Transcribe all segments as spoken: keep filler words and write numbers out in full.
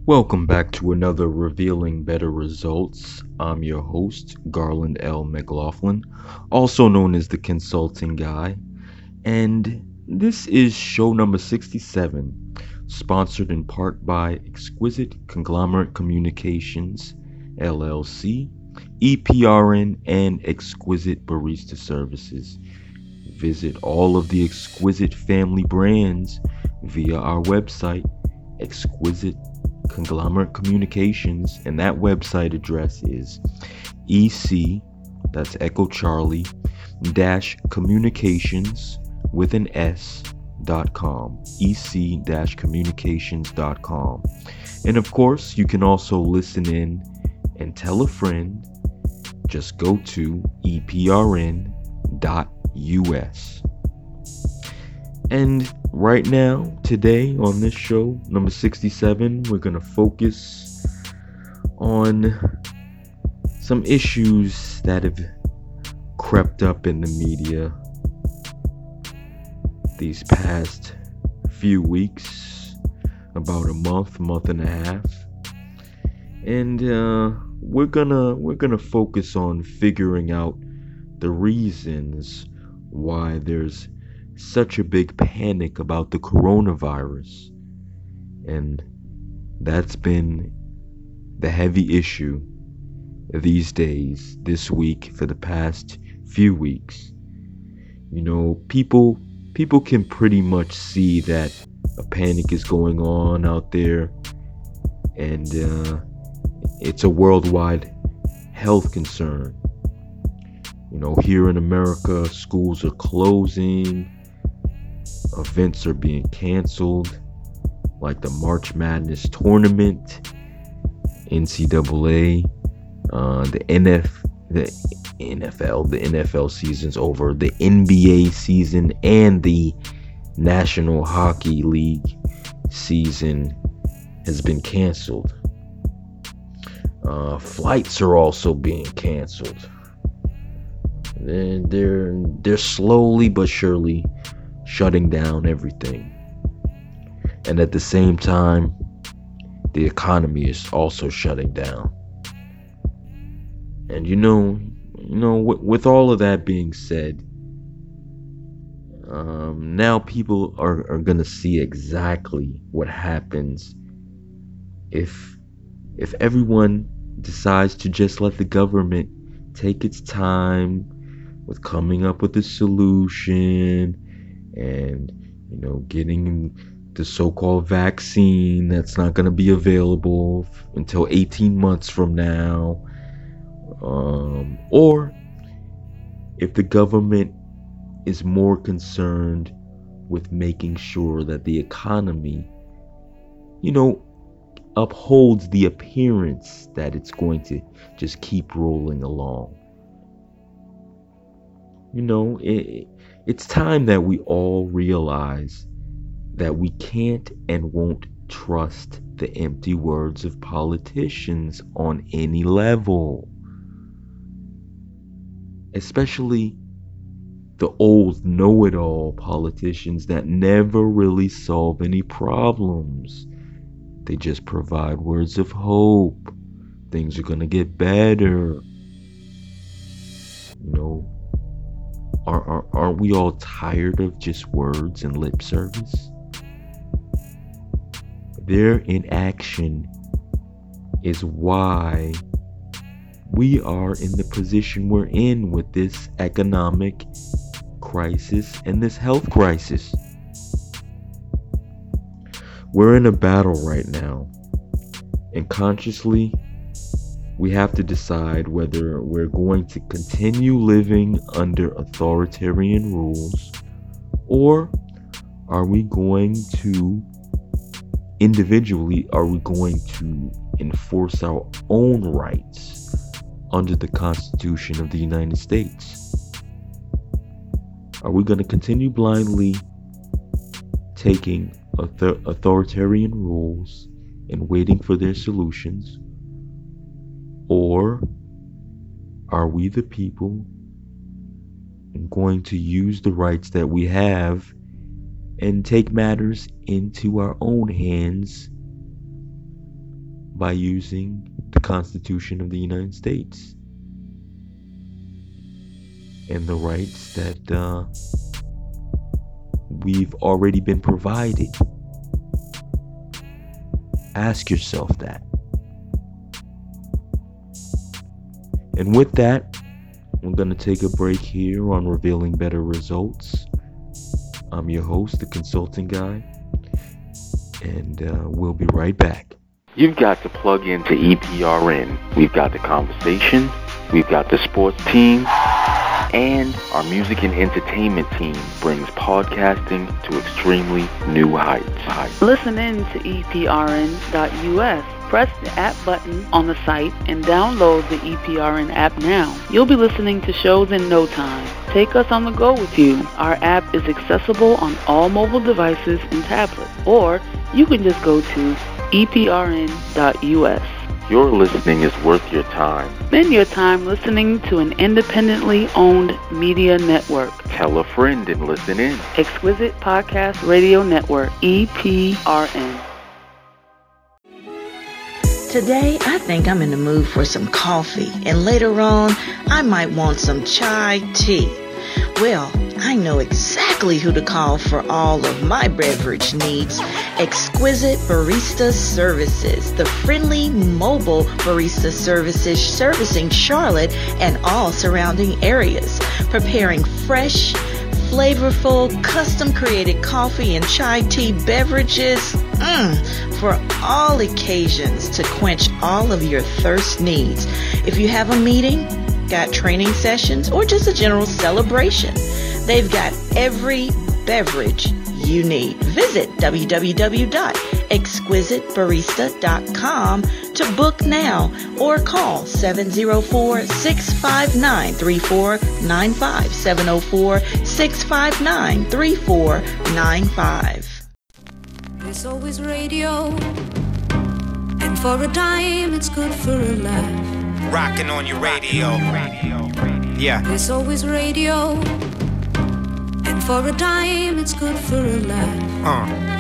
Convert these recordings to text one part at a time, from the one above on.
Welcome back to another Revealing Better Results. I'm your host, Garland L. McLaughlin, also known as the Consulting Guy, and this is show number sixty-seven, sponsored in part by Exquisite Conglomerate Communications, L L C, E P R N, and Exquisite Barista Services. Visit all of the Exquisite family brands via our website, Exquisite Conglomerate Communications, and that website address is ec, that's Echo Charlie, dash communications with an S dot com, ec dash communications dot com. And of course, you can also listen in and tell a friend. Just go to e p r n dot u s. And right now, today on this show, number sixty-seven, we're going to focus on some issues that have crept up in the media these past few weeks, about a month, month and a half. And uh, we're gonna we're gonna focus on figuring out the reasons why there's such a big panic about the coronavirus. And that's been the heavy issue these days, this week, for the past few weeks. You know, people people can pretty much see that a panic is going on out there, and uh, it's a worldwide health concern. You know, here in America, schools are closing, events are being canceled, like the March Madness tournament, N C double A, uh, the N F, the N F L, the N F L season's over, the N B A season and the National Hockey League season has been canceled. Uh, flights are also being canceled. They're, they're, they're slowly but surely shutting down everything. And at the same time, the economy is also shutting down. And you know, you know, with, with all of that being said, um, now people are, are gonna see exactly what happens if if everyone decides to just let the government take its time with coming up with a solution and, you know, getting the so-called vaccine that's not going to be available f- until eighteen months from now. Um, or if the government is more concerned with making sure that the economy, you know, upholds the appearance that it's going to just keep rolling along. You know, it, it's time that we all realize that we can't and won't trust the empty words of politicians on any level. Especially the old know-it-all politicians that never really solve any problems. They just provide words of hope. Things are gonna get better. You know, are, are, aren't we all tired of just words and lip service? Their inaction is why we are in the position we're in with this economic crisis and this health crisis. We're in a battle right now, and consciously, we have to decide whether we're going to continue living under authoritarian rules, or are we going to, individually, are we going to enforce our own rights under the Constitution of the United States? Are we going to continue blindly taking author- authoritarian rules and waiting for their solutions? Or are we, the people, going to use the rights that we have and take matters into our own hands by using the Constitution of the United States and the rights that uh, we've already been provided. Ask yourself that. And with that, I'm going to take a break here on Revealing Better Results. I'm your host, the Consulting Guy, and uh, we'll be right back. You've got to plug into E P R N. We've got the conversation, we've got the sports team, and our music and entertainment team brings podcasting to extremely new heights. Listen in to E P R N dot U S. Press the app button on the site and download the E P R N app now. You'll be listening to shows in no time. Take us on the go with you. Our app is accessible on all mobile devices and tablets, or you can just go to E P R N dot U S. Your listening is worth your time. Spend your time listening to an independently owned media network. Tell a friend and listen in. Exquisite Podcast Radio Network, E P R N. Today, I think I'm in the mood for some coffee, and later on, I might want some chai tea. Well, I know exactly who to call for all of my beverage needs. Exquisite Barista Services, the friendly mobile barista services servicing Charlotte and all surrounding areas, preparing fresh, flavorful, custom-created coffee and chai tea beverages mm, for all occasions to quench all of your thirst needs. If you have a meeting, got training sessions, or just a general celebration, they've got every beverage you need. Visit w w w dot exquisite barista dot com to book now or call seven oh four, six five nine, three four nine five, seven oh four, six five nine, three four nine five. There's always radio, and for a dime it's good for a laugh. Rocking on your radio. Yeah. There's always radio, and for a dime it's good for a laugh. Uh.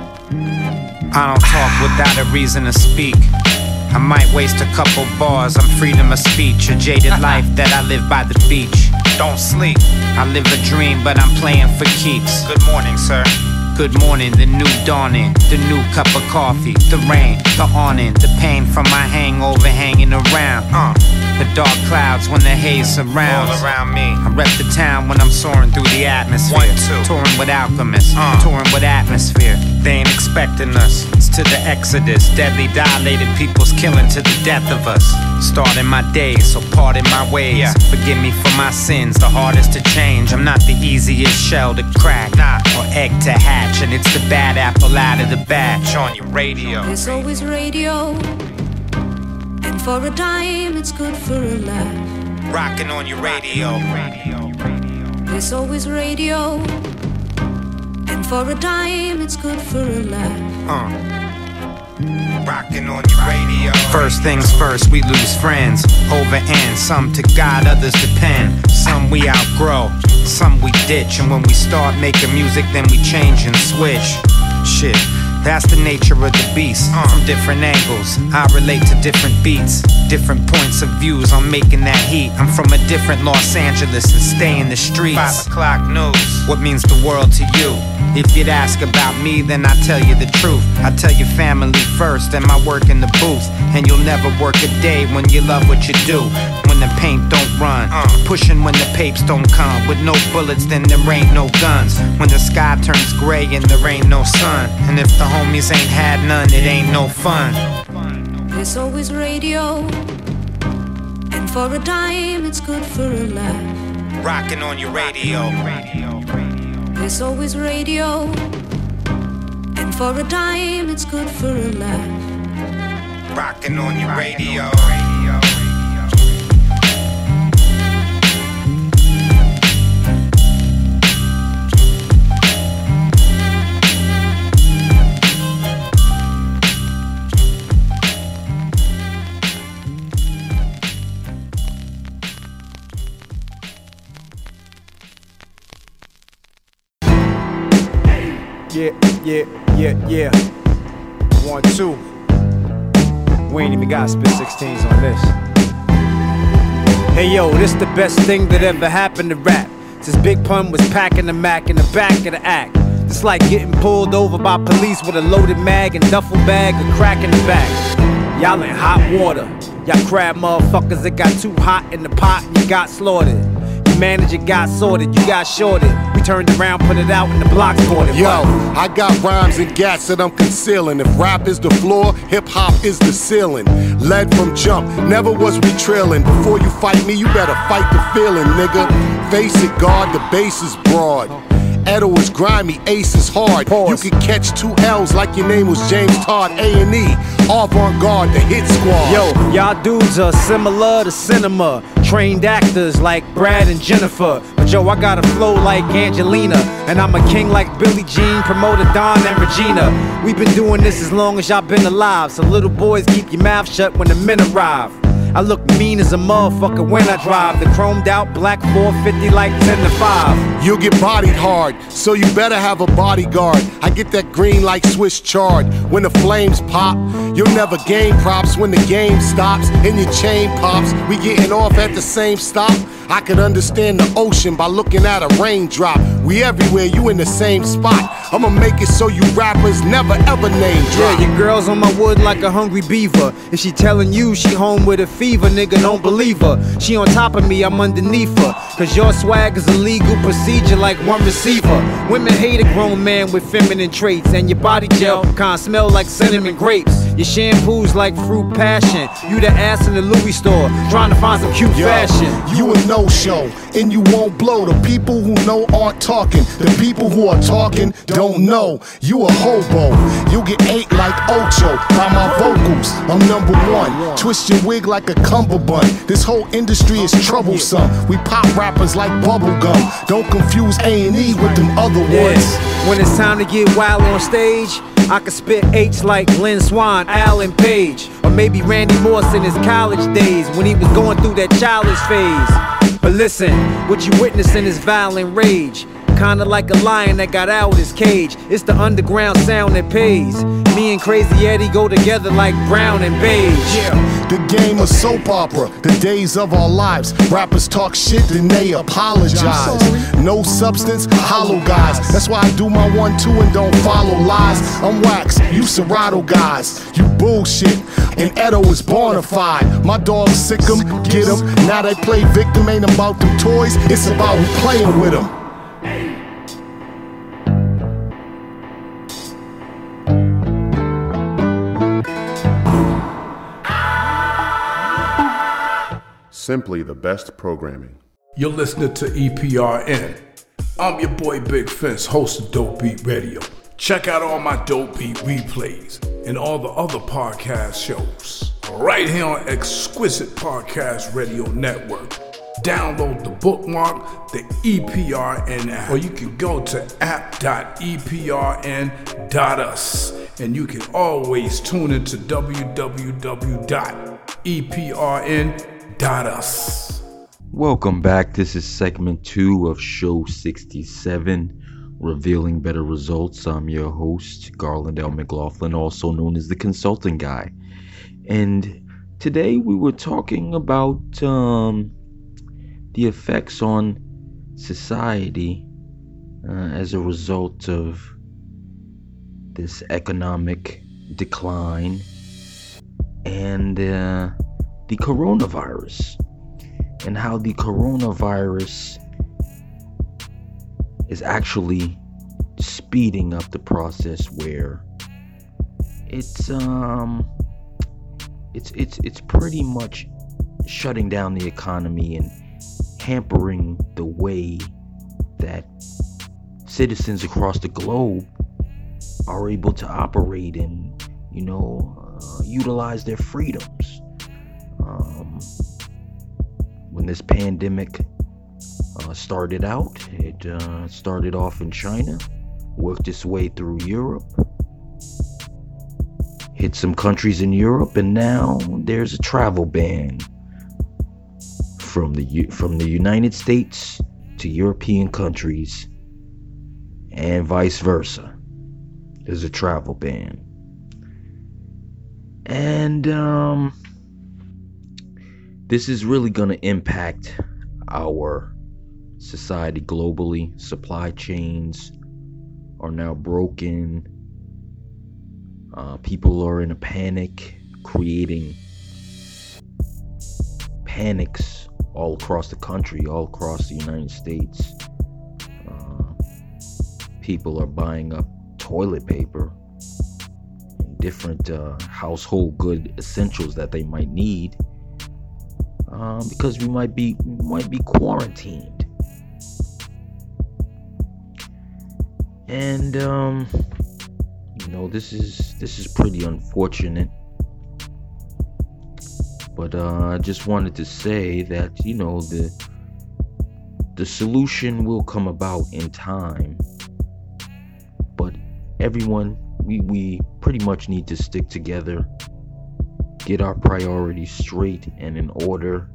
I don't talk without a reason to speak. I might waste a couple bars on freedom of speech. A jaded life that I live by the beach. Don't sleep. I live a dream, but I'm playing for keeps. Good morning, sir. Good morning, the new dawning, the new cup of coffee, the rain, the awning, the pain from my hangover hanging around. Uh, the dark clouds when the haze surrounds. All around me. I rep the town when I'm soaring through the atmosphere. One, two. Touring with alchemists, uh. touring with atmosphere. They ain't expecting us. It's to the exodus. Deadly dilated people's killing to the death of us. Starting my days, so pardon my ways. Yeah. Forgive me for my sins, the hardest to change. I'm not the easiest shell to crack, nah. or egg to hatch. And it's the bad apple out of the batch on your radio. There's always radio, and for a dime it's good for a laugh. Rocking on your radio. There's always radio, and for a dime it's good for a laugh. Uh. Rocking on your radio. First things first, we lose friends over and some to God, others depend. Some we outgrow, some we ditch. And when we start making music, then we change and switch. Shit, that's the nature of the beast. uh, From different angles, I relate to different beats, different points of views on making that heat. I'm from a different Los Angeles and stay in the streets. Five o'clock news, what means the world to you? If you'd ask about me, then I tell you the truth. I tell your family first and my work in the booth. And you'll never work a day when you love what you do. When the paint don't run, uh. pushing when the papes don't come. With no bullets, then there ain't no guns. When the sky turns gray and there ain't no sun. And if the homies ain't had none, it ain't no fun. There's always radio, and for a dime it's good for a laugh. Rocking on your radio. There's always radio, and for a dime it's good for a laugh. Rocking on your radio. Yeah, yeah, yeah, yeah. One, two. We ain't even got spit sixteens on this. Hey yo, this the best thing that ever happened to rap. Since Big Pun was packing the Mac in the back of the act. It's like getting pulled over by police with a loaded mag and duffel bag with crack in the back. Y'all in hot water. Y'all crab motherfuckers that got too hot in the pot and you got slaughtered. Your manager got sorted, you got shorted. We turned around, put it out, and the block sported. Yo, I got rhymes and gats that I'm concealing. If rap is the floor, hip-hop is the ceiling. Led from jump, never was we trailing. Before you fight me, you better fight the feeling, nigga. Face it, guard, the base is broad. Edo is grimy, Ace is hard. Pause. You can catch two L's like your name was James Todd. A and E, Avant-Garde, the hit squad. Yo, y'all dudes are similar to cinema. Trained actors like Brad and Jennifer. But yo, I got a flow like Angelina. And I'm a king like Billie Jean, promoter Don and Regina. We've been doing this as long as y'all been alive. So little boys, keep your mouth shut when the men arrive. I look mean as a motherfucker when I drive the chromed out black four fifty like ten to five. You'll get bodied hard, so you better have a bodyguard. I get that green like Swiss chard. When the flames pop, you'll never gain props. When the game stops and your chain pops, we getting off at the same stop. I could understand the ocean by looking at a raindrop. We everywhere, you in the same spot. I'ma make it so you rappers never ever name drop. Yeah, your girl's on my wood like a hungry beaver. If she telling you she home with a fever, nigga, don't believe her. She on top of me, I'm underneath her. Cause your swag is a legal procedure like one receiver. Women hate a grown man with feminine traits. And your body gel kinda smell like cinnamon grapes. Your shampoo's like fruit passion. You the ass in the Louis store, trying to find some cute Yo, fashion. You a no-show, and you won't blow. The people who know aren't talking. The people who are talking don't know. You a hobo. You get ate like Ocho by my vocals. I'm number one. Twist your wig like a cummerbund. This whole industry is troublesome. We pop rappers like bubblegum. Don't confuse A and E with them other ones. Yes. When it's time to get wild on stage, I can spit H like Lynn Swan, Alan Page, or maybe Randy Moss in his college days when he was going through that childish phase. But listen, what you witnessing is violent rage. Kinda like a lion that got out his cage. It's the underground sound that pays. Me and Crazy Eddie go together like brown and beige. Yeah, the game of soap opera, the days of our lives. Rappers talk shit, then they apologize. No substance, hollow guys. That's why I do my one, two, and don't follow lies. I'm wax, you Serato guys. You bullshit, and Edo is bonafide. My dogs sick 'em, get 'em. Now they play victim, ain't about them toys. It's about who playing with 'em. Simply the best programming. You're listening to E P R N. I'm your boy Big Fence, host of Dope Beat Radio. Check out all my Dope Beat replays and all the other podcast shows right here on Exquisite Podcast Radio Network. Download the bookmark, the E P R N app, or you can go to app dot e p r n dot u s, and you can always tune into w w w dot e p r n dot u s. Welcome back. This is segment two of show sixty-seven, Revealing Better Results. I'm your host, Garland L. McLaughlin, also known as the Consulting Guy. And today we were talking about um, the effects on society uh, as a result of this economic decline and uh, the coronavirus, and how the coronavirus is actually speeding up the process where it's um it's it's it's pretty much shutting down the economy and hampering the way that citizens across the globe are able to operate and, you know, uh, utilize their freedoms. Um, when this pandemic uh, started out, it uh, started off in China, worked its way through Europe, hit some countries in Europe, and now there's a travel ban from the from the United States to European countries, and vice versa. There's a travel ban. And um, this is really going to impact our society globally. Supply chains are now broken. Uh, people are in a panic, creating panics all across the country, all across the United States. Uh, people are buying up toilet paper and different uh, household good essentials that they might need uh, because we might be might be quarantined. And um, you know, this is this is pretty unfortunate. But uh, I just wanted to say that, you know, the the solution will come about in time. But everyone, we, we pretty much need to stick together, get our priorities straight and in order,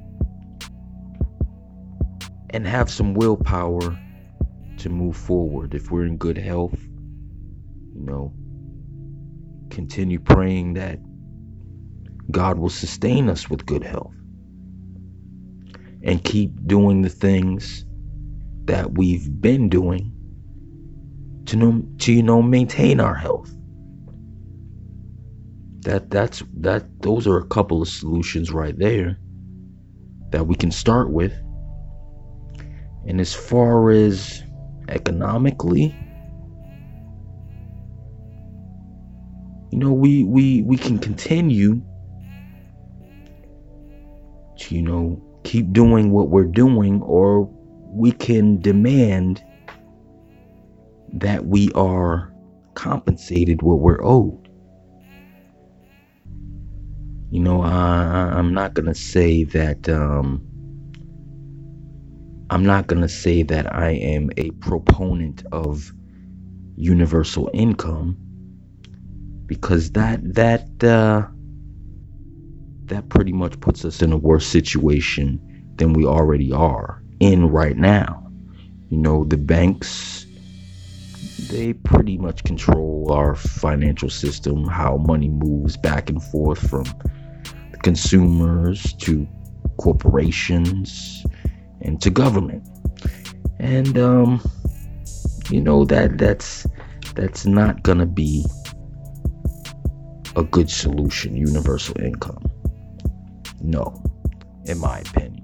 and have some willpower to move forward. If we're in good health, you know, continue praying that God will sustain us with good health and keep doing the things that we've been doing to know, to you know maintain our health. That that's that those are a couple of solutions right there that we can start with. And as far as economically, you know, we we we can continue to, you know, keep doing what we're doing, or we can demand that we are compensated what we're owed. You know, I, I'm not gonna say that um, I'm not gonna say that I am a proponent of universal income, because that that uh, that pretty much puts us in a worse situation than we already are in right now. You know, the banks, they pretty much control our financial system, how money moves back and forth from the consumers to corporations and to government. And um, you know, that that's that's not gonna be a good solution, universal income. No, in my opinion.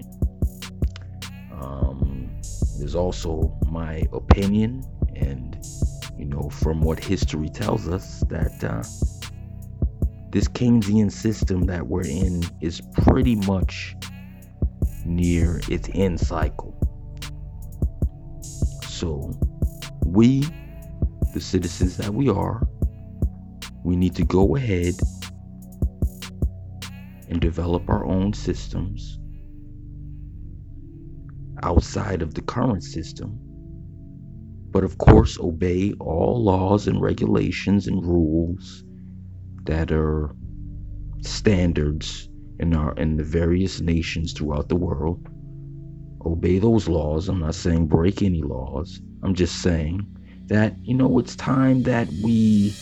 Um, there's also my opinion, and you know, from what history tells us, that uh, this Keynesian system that we're in is pretty much near its end cycle. So we, the citizens that we are, we need to go ahead and develop our own systems outside of the current system, but of course obey all laws and regulations and rules that are standards in our in the various nations throughout the world. Obey those laws. I'm not saying break any laws. I'm just saying that, you know, it's time that we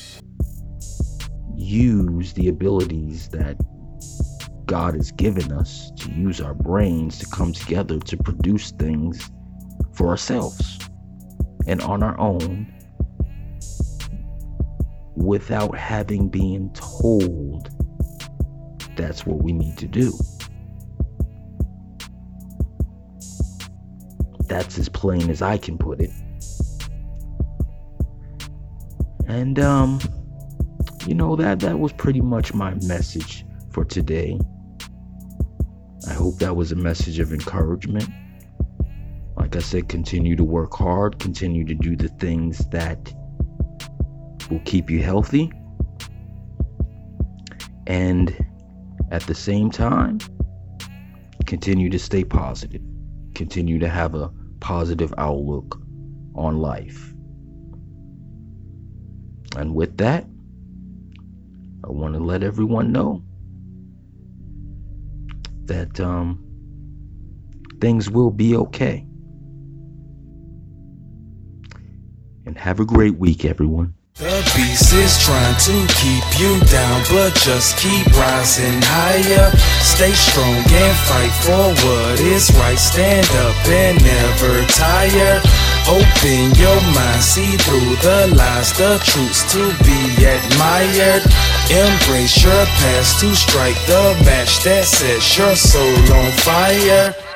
use the abilities that God has given us, to use our brains to come together to produce things for ourselves and on our own, without having been told that's what we need to do. That's as plain as I can put it. And um you know, that that was pretty much my message for today. I hope that was a message of encouragement. Like I said, continue to work hard, continue to do the things that will keep you healthy, and at the same time, continue to stay positive. Continue to have a positive outlook on life. And with that, I want to let everyone know that um, things will be okay. And have a great week, everyone. The beast is trying to keep you down, but just keep rising higher. Stay strong and fight for what is right. Stand up and never tire. Open your mind, see through the lies, the truths to be admired. Embrace your past to strike the match that sets your soul on fire.